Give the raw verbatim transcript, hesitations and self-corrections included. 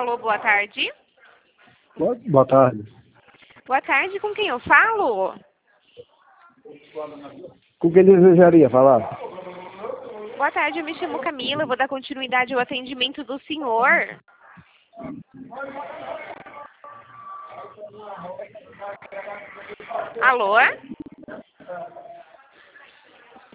Alô, boa tarde. Boa, boa tarde. Boa tarde, com quem eu falo? Com quem desejaria falar? Boa tarde, eu me chamo Camila, eu vou dar continuidade ao atendimento do senhor. Alô?